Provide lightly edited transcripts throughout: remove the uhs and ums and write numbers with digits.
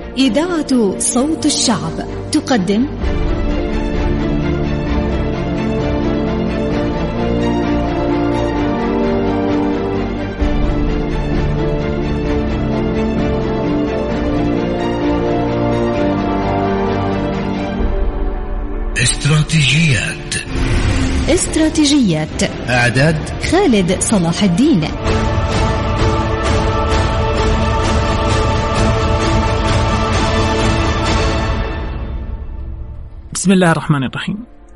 إذاعة صوت الشعب تقدم استراتيجيات. إعداد خالد صلاح الدين. بسم الله الرحمن الرحيم.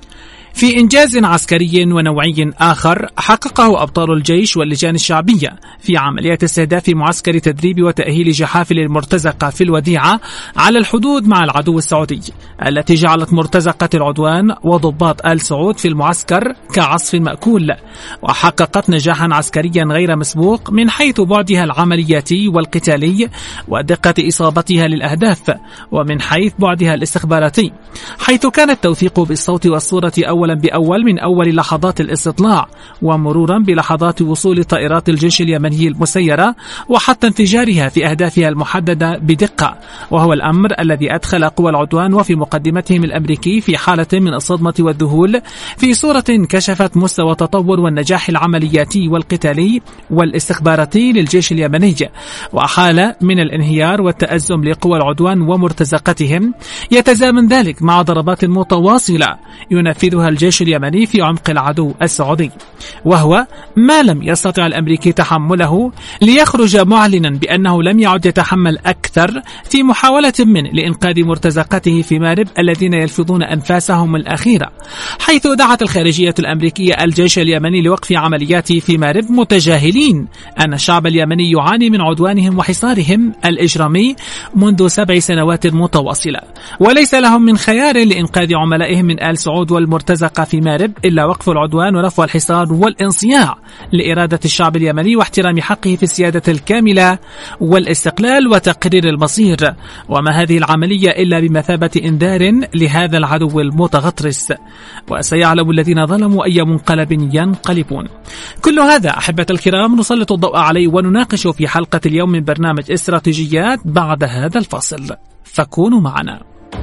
في إنجاز عسكري ونوعي آخر حققه أبطال الجيش واللجان الشعبية في عملية استهداف معسكر تدريب وتأهيل جحافل المرتزقة في الوديعة على الحدود مع العدو السعودي، التي جعلت مرتزقة العدوان وضباط آل سعود في المعسكر كعصف مأكول، وحققت نجاحا عسكريا غير مسبوق من حيث بعدها العملياتي والقتالي ودقة إصابتها للأهداف، ومن حيث بعدها الاستخباراتي، حيث كان التوثيق بالصوت والصورة أولا بأول من أول لحظات الاستطلاع، ومرورا بلحظات وصول طائرات الجيش اليمني المسيرة وحتى انفجارها في أهدافها المحددة بدقة، وهو الأمر الذي أدخل قوى العدوان وفي مقدمتهم الأمريكي في حالة من الصدمة والذهول في صورة كشفت مستوى تطور والنجاح العملياتي والقتالي والاستخباراتي للجيش اليمني، وحالة من الانهيار والتأزم لقوى العدوان ومرتزقتهم، يتزامن ذلك مع ضربات متواصلة ينفذها الجيش اليمني في عمق العدو السعودي، وهو ما لم يستطع الأمريكي تحمله، ليخرج معلنا بأنه لم يعد يتحمل أكثر في محاولة من لإنقاذ مرتزقته في مارب الذين يلفظون أنفاسهم الأخيرة، حيث دعت الخارجية الأمريكية الجيش اليمني لوقف عملياته في مارب، متجاهلين أن الشعب اليمني يعاني من عدوانهم وحصارهم الإجرامي منذ 7 سنوات متواصلة، وليس لهم من خيار لإنقاذ عملائهم من آل سعود والمرتزقة في مارب إلا وقف العدوان ورفع الحصار والانصياع لإرادة الشعب اليمني واحترام حقه في السيادة الكاملة والاستقلال وتقرير المصير، وما هذه العملية إلا بمثابة إنذار لهذا العدو المتغطرس، وسيعلم الذين ظلموا أي منقلب ينقلبون. كل هذا أحبة الكرام نسلط الضوء عليه ونناقش في حلقة اليوم من برنامج استراتيجيات بعد هذا الفاصل، فكونوا معنا.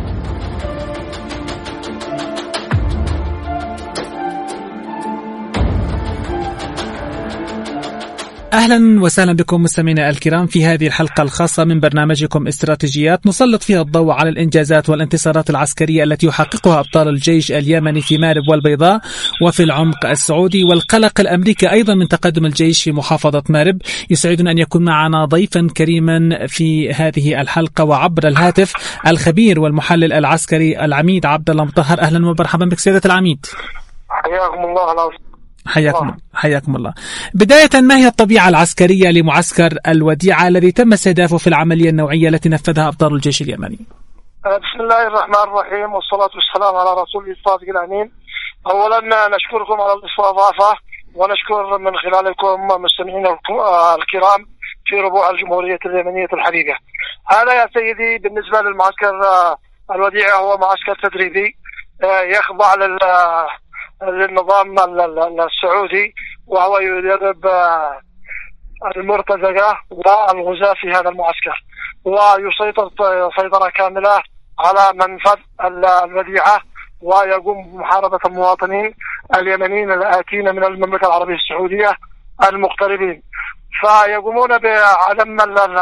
أهلا وسهلا بكم مستمعينا الكرام في هذه الحلقة الخاصة من برنامجكم استراتيجيات، نسلط فيها الضوء على الإنجازات والانتصارات العسكرية التي يحققها أبطال الجيش اليمني في مارب والبيضاء وفي العمق السعودي، والقلق الأمريكي أيضا من تقدم الجيش في محافظة مارب. يسعدنا أن يكون معنا ضيفا كريما في هذه الحلقة وعبر الهاتف الخبير والمحلل العسكري العميد عبد الله مطهر. أهلا ومرحبا بك سيادة العميد. حياكم الله. حياكم الله. بداية، ما هي الطبيعة العسكرية لمعسكر الوديعة الذي تم استهدافه في العملية النوعية التي نفذها أبطال الجيش اليمني؟ بسم الله الرحمن الرحيم، والصلاة والسلام على رسول الصادق الأمين. أولا نشكركم على الاستضافة، ونشكر من خلالكم مستمعينا الكرام في ربوع الجمهورية اليمنية الحبيبة. هذا يا سيدي بالنسبة للمعسكر الوديعة هو معسكر تدريبي يخضع للنظام السعودي، وهو يدرب المرتزقة والغزاة في هذا المعسكر، ويسيطر سيطرة كاملة على منفذ الوديعة، ويقوم بمحاربة المواطنين اليمنيين الآتين من المملكة العربية السعودية المقتربين، فيقومون بعدم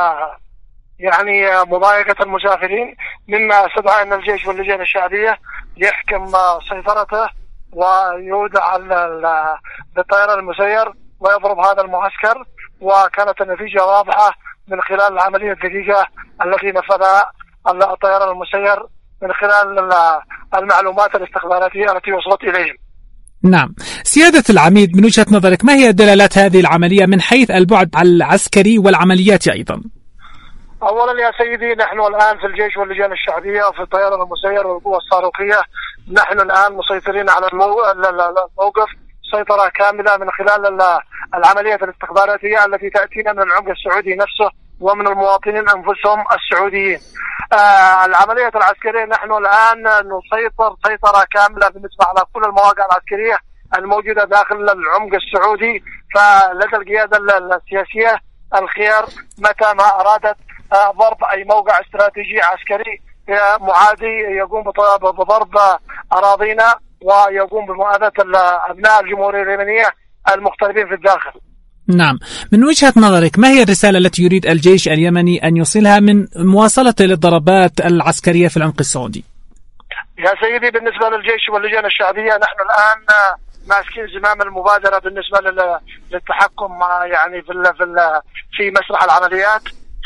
يعني مضايقة المسافرين، مما استدعى أن الجيش واللجان الشعبية يحكم سيطرته ويودع بالطيران المسير ويضرب هذا المعسكر. وكانت النتيجة واضحة من خلال العملية الدقيقة التي نفذها الطيران المسير من خلال المعلومات الاستخباراتية التي وصلت إليهم. نعم سيادة العميد، من وجهة نظرك ما هي دلالات هذه العملية من حيث البعد العسكري والعمليات أيضا؟ أولا يا سيدي، نحن الآن في الجيش واللجان الشعبية وفي الطيران المسير والقوة الصاروخية، نحن الآن مسيطرين على الموقف سيطرة كاملة من خلال العمليات الاستخباراتية التي تأتينا من العمق السعودي نفسه ومن المواطنين أنفسهم السعوديين. العملية العسكرية نحن الآن نسيطر سيطرة كاملة بالنسبة على كل المواقع العسكرية الموجودة داخل العمق السعودي، فلدى القيادة السياسية الخيار متى ما أرادت ضرب أي موقع استراتيجي عسكري معادي يقوم بضرب أراضينا ويقوم بمؤاذاة أبناء الجمهورية اليمنية المغتربين في الداخل. نعم، من وجهة نظرك ما هي الرسالة التي يريد الجيش اليمني أن يوصلها من مواصلة للضربات العسكرية في العمق السعودي؟ يا سيدي، بالنسبة للجيش واللجان الشعبية نحن الآن ماسكين زمام المبادرة بالنسبة للتحكم يعني في مسرح العمليات.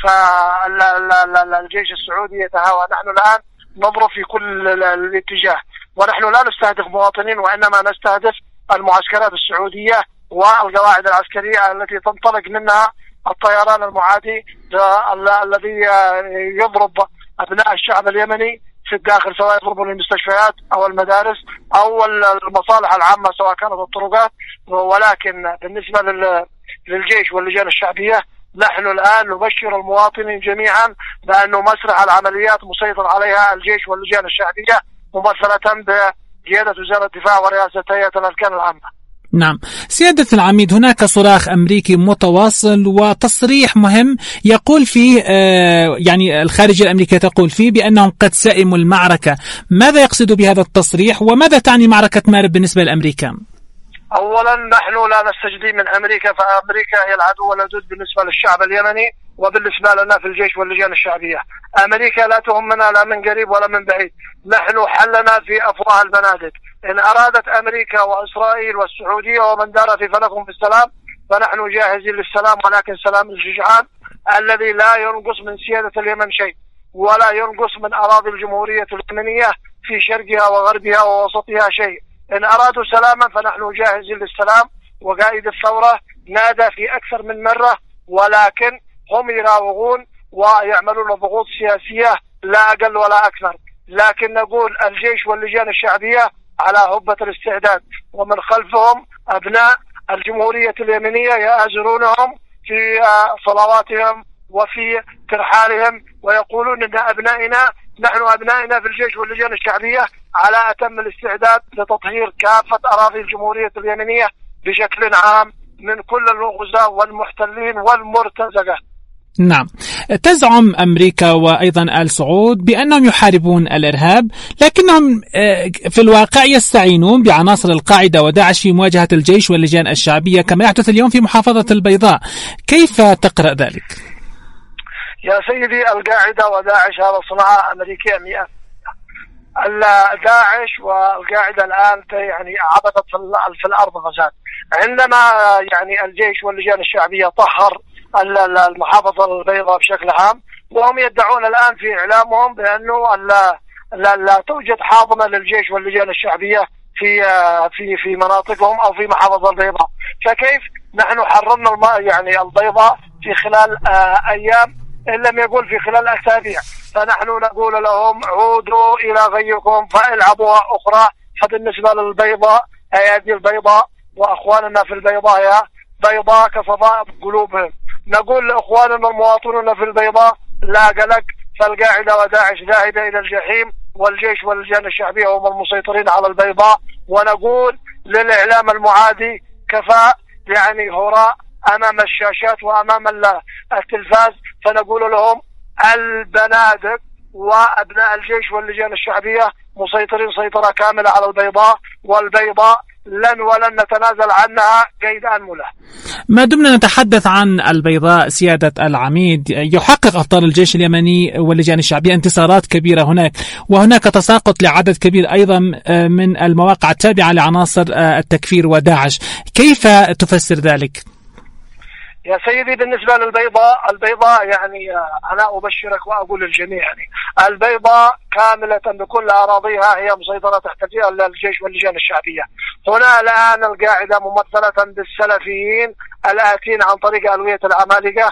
فالجيش السعودي يتهاوى. نحن الآن نضرب في كل الاتجاه، ونحن لا نستهدف مواطنين وإنما نستهدف المعسكرات السعودية والقواعد العسكرية التي تنطلق منها الطيران المعادي الذي يضرب أبناء الشعب اليمني في الداخل، سواء يضربوا المستشفيات أو المدارس أو المصالح العامة سواء كانت الطرقات. ولكن بالنسبة للجيش واللجان الشعبية نحن الآن نبشر المواطنين جميعا بأنه مسرح العمليات مسيطر عليها الجيش واللجان الشعبية ممثلة بقيادة وزارة الدفاع ورئاسة هيئة الأركان العامة. نعم سيادة العميد، هناك صراخ أمريكي متواصل وتصريح مهم يقول فيه يعني الخارجية الأمريكية تقول فيه بأنهم قد سئموا المعركة. ماذا يقصد بهذا التصريح وماذا تعني معركة مارب بالنسبة للأمريكان؟ أولا نحن لا نستجدي من أمريكا، فأمريكا هي العدو اللدود بالنسبة للشعب اليمني وبالنسبة لنا في الجيش واللجان الشعبية. أمريكا لا تهمنا لا من قريب ولا من بعيد، نحن حلنا في أفواه البنادق. إن أرادت أمريكا وإسرائيل والسعودية ومن دار في فلكهم في السلام فنحن جاهزين للسلام، ولكن سلام الشجعان الذي لا ينقص من سيادة اليمن شيء ولا ينقص من أراضي الجمهورية اليمنية في شرقها وغربها ووسطها شيء. إن أرادوا سلاما فنحن جاهزين للسلام. وقائد الثورة نادى في أكثر من مرة، ولكن هم يراوغون ويعملون ضغوط سياسية لا أقل ولا أكثر. لكن نقول الجيش واللجان الشعبية على هبة الاستعداد، ومن خلفهم أبناء الجمهورية اليمنية يآزرونهم في صلواتهم وفي ترحالهم ويقولون إن نحن أبنائنا في الجيش واللجان الشعبية على أتم الاستعداد لتطهير كافة أراضي الجمهورية اليمنية بشكل عام من كل الغزاة والمحتلين والمرتزقة. نعم، تزعم أمريكا وأيضا آل سعود بأنهم يحاربون الإرهاب، لكنهم في الواقع يستعينون بعناصر القاعدة وداعش في مواجهة الجيش واللجان الشعبية كما يحدث اليوم في محافظة البيضاء. كيف تقرأ ذلك؟ يا سيدي، القاعدة وداعش هذا صناعة أمريكية 100%. داعش والقاعدة الآن يعني عبثت في الأرض غزات. عندما يعني الجيش واللجان الشعبية طهر المحافظة البيضاء بشكل عام، وهم يدعون الآن في إعلامهم بأنه لا توجد حاضنة للجيش واللجان الشعبية في مناطقهم أو في محافظة البيضاء. فكيف نحن حررنا يعني البيضاء في خلال أيام إن لم يقول في خلال أسابيع. فنحن نقول لهم عودوا إلى غيكم فالعبوها أخرى. فبالنسبة للبيضاء أيادي البيضاء وأخواننا في البيضاء يا بيضاء كصفاء قلوبهم. نقول لأخواننا المواطنون في البيضاء لا قلق، فالقاعدة وداعش ذاهبة إلى الجحيم والجيش واللجان الشعبية هم المسيطرين على البيضاء. ونقول للإعلام المعادي كفاء يعني هراء أمام الشاشات وأمام التلفاز. فنقول لهم البنادق وأبناء الجيش واللجان الشعبية مسيطرين سيطرة كاملة على البيضاء، والبيضاء لن ولن نتنازل عنها قيد أنملة. ما دمنا نتحدث عن البيضاء سيادة العميد، يحقق أبطال الجيش اليمني واللجان الشعبية انتصارات كبيرة هناك، وهناك تساقط لعدد كبير أيضا من المواقع التابعة لعناصر التكفير وداعش. كيف تفسر ذلك؟ يا سيدي، بالنسبة البيضاء يعني أنا أبشرك وأقول للجميع يعني البيضاء كاملة بكل أراضيها هي مسيطرة تحت الجيش واللجان الشعبية. هنا الآن القاعدة ممثلة بالسلفيين الآتين عن طريق ألوية العمالقة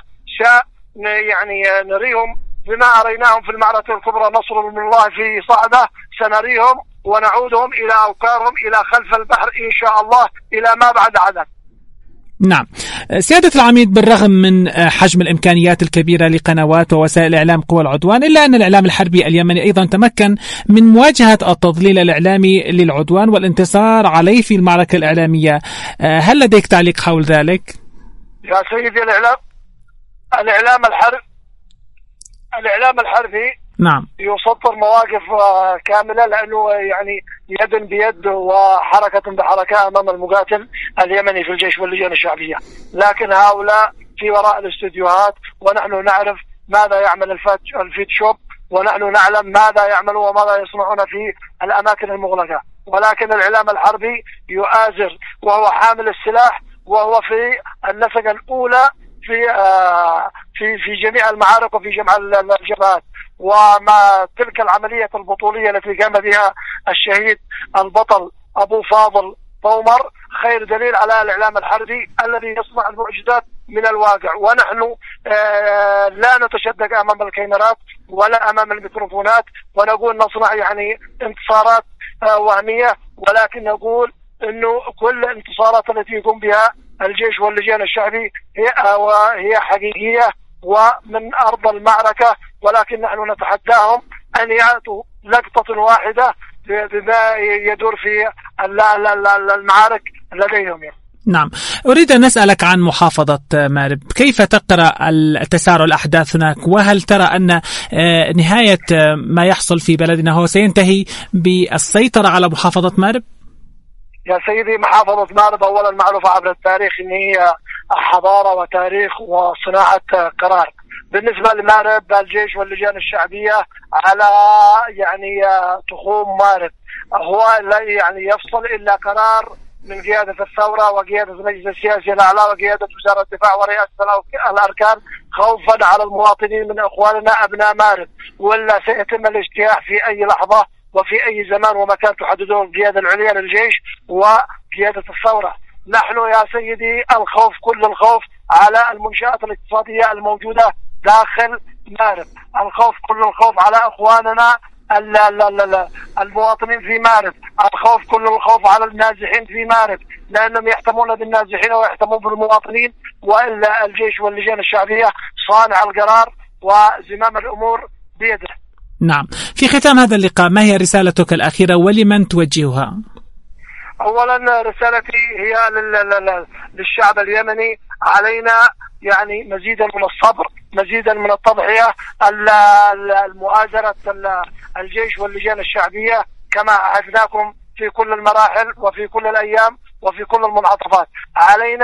يعني نريهم بما أريناهم في المعركة الكبرى نصر من الله في صعدة، سنريهم ونعودهم إلى أوكارهم إلى خلف البحر إن شاء الله إلى ما بعد عدد. نعم سيادة العميد، بالرغم من حجم الإمكانيات الكبيرة لقنوات ووسائل إعلام قوى العدوان، إلا أن الإعلام الحربي اليمني أيضا تمكن من مواجهة التضليل الإعلامي للعدوان والانتصار عليه في المعركة الإعلامية. هل لديك تعليق حول ذلك؟ يا سيدي، الإعلام الإعلام الحربي نعم يسطر مواقف كاملة، لأنه يعني يد بيد وحركة بحركة أمام المقاتل اليمني في الجيش واللجان الشعبية. لكن هؤلاء في وراء الاستديوهات، ونحن نعرف ماذا يعمل الفيتشوب، ونحن نعلم ماذا يعملون وماذا يصنعون في الأماكن المغلقة. ولكن الإعلام الحربي يؤازر وهو حامل السلاح، وهو في النسق الأولى في جميع المعارك وفي جميع الجبهات. وما تلك العملية البطولية التي قام بها الشهيد البطل أبو فاضل طومر خير دليل على الإعلام الحربي الذي يصنع المعجزات من الواقع. ونحن لا نتشدق أمام الكاميرات ولا أمام الميكروفونات ونقول نصنع يعني انتصارات وهمية، ولكن نقول إنه كل الانتصارات التي يقوم بها الجيش واللجان الشعبي هي حقيقية ومن أرض المعركة، ولكن نحن نتحداهم أن يأتوا لقطة واحدة بما يدور في المعارك لديهم. نعم، أريد أن أسألك عن محافظة مأرب، كيف تقرأ تسارع الأحداث هناك؟ وهل ترى أن نهاية ما يحصل في بلدنا هو سينتهي بالسيطرة على محافظة مأرب؟ يا سيدي، محافظة مأرب أولا معروفة عبر التاريخ أن هي حضارة وتاريخ وصناعة قرار. بالنسبة لمأرب الجيش واللجان الشعبية على يعني تخوم مأرب هو لا يعني يفصل إلا قرار من قيادة الثورة وقيادة المجلس السياسي الأعلى وقيادة وزارة الدفاع ورئاسة الأركان، خوفا على المواطنين من إخواننا أبناء مأرب، ولا سيتم الاجتياح في أي لحظة وفي أي زمان ومكان تحدده القيادة العليا للجيش وقيادة الثورة. نحن يا سيدي الخوف كل الخوف على المنشآت الاقتصادية الموجودة داخل مأرب، الخوف كل الخوف على إخواننا المواطنين في مأرب، الخوف كل الخوف على النازحين في مأرب، لأنهم يحتمون بالنازحين ويحتمون بالمواطنين، وإلا الجيش واللجان الشعبية صانع القرار وزمام الأمور بيده. نعم، في ختام هذا اللقاء ما هي رسالتك الأخيرة ولمن توجهها؟ أولا رسالتي هي للشعب اليمني، علينا يعني مزيدا من الصبر، مزيدا من التضحية، المؤازرة الجيش واللجان الشعبية كما عهدناكم في كل المراحل وفي كل الأيام وفي كل المنعطفات. علينا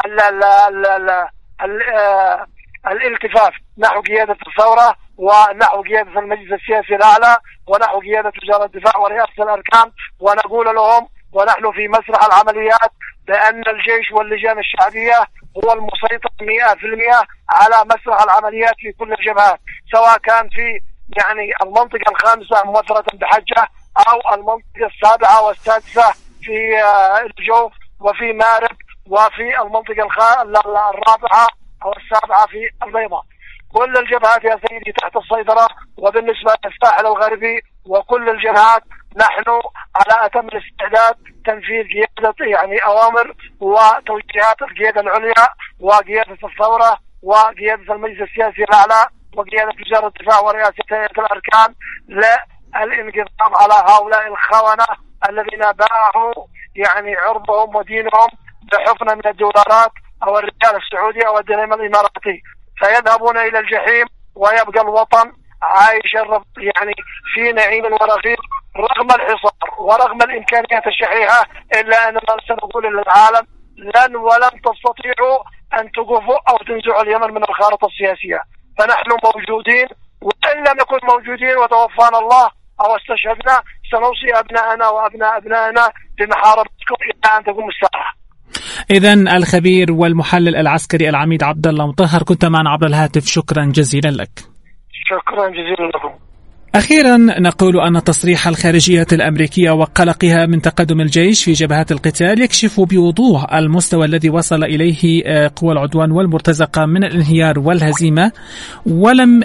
الالتفاف نحو قيادة الثورة ونحو قيادة المجلس السياسي الأعلى ونحو قيادة وزارة الدفاع ورئاسة الأركان، ونقول لهم ونحن في مسرح العمليات بأن الجيش واللجان الشعبية هو المسيطر 100% على مسرح العمليات في كل الجبهات، سواء كان في يعني المنطقة الخامسة ممثلة بحجة أو المنطقة السابعة والسادسة في الجوف وفي مأرب وفي المنطقة الرابعة أو السابعة في البيضاء. كل الجبهات يا سيدي تحت السيطرة. وبالنسبة للساحل الغربي وكل الجبهات نحن على أتم الاستعداد تنفيذ قيادة يعني أوامر وتوجيهات القيادة العليا وقيادة الثورة وقيادة المجلس السياسي الأعلى وقيادة وزارة الدفاع ورئاسة الأركان للانقضاض على هؤلاء الخونة الذين باعوا يعني عرضهم ودينهم بحفنة من الدولارات أو الريال السعودي أو الدرهم الإماراتي، فيذهبون إلى الجحيم ويبقى الوطن عايش يعني في نعيم ورغيد رغم الحصار ورغم الإمكانيات الشحيحة، إلا أننا سنقول للعالم لن ولن تستطيعوا أن توقفوا أو تنزعوا اليمن من الخارطة السياسية، فنحن موجودين، وإن لم نكن موجودين وتوفانا الله أو استشهدنا سنوصي أبنائنا وأبناء أبنائنا بمحاربتكم إلى أن تقوم الساعة. إذن الخبير والمحلل العسكري العميد عبد الله مطهر كنت معنا عبر الهاتف، شكرا جزيلا لك. شكرا جزيلا لكم. أخيرا نقول أن تصريح الخارجية الأمريكية وقلقها من تقدم الجيش في جبهات القتال يكشف بوضوح المستوى الذي وصل إليه قوى العدوان والمرتزقة من الانهيار والهزيمة، ولم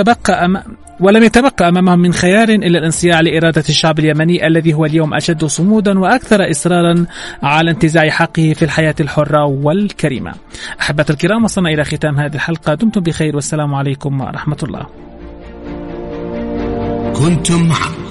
يتبقى أمامهم من خيار إلا الانصياع لإرادة الشعب اليمني الذي هو اليوم أشد صمودا وأكثر إصرارا على انتزاع حقه في الحياة الحرة والكريمة. أحبة الكرام، وصلنا إلى ختام هذه الحلقة، دمتم بخير والسلام عليكم ورحمة الله. كنتم معكم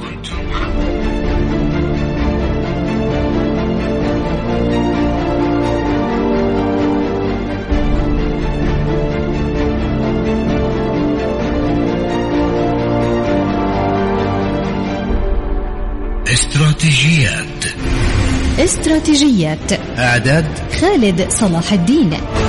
استراتيجيات. إعداد خالد صلاح الدين.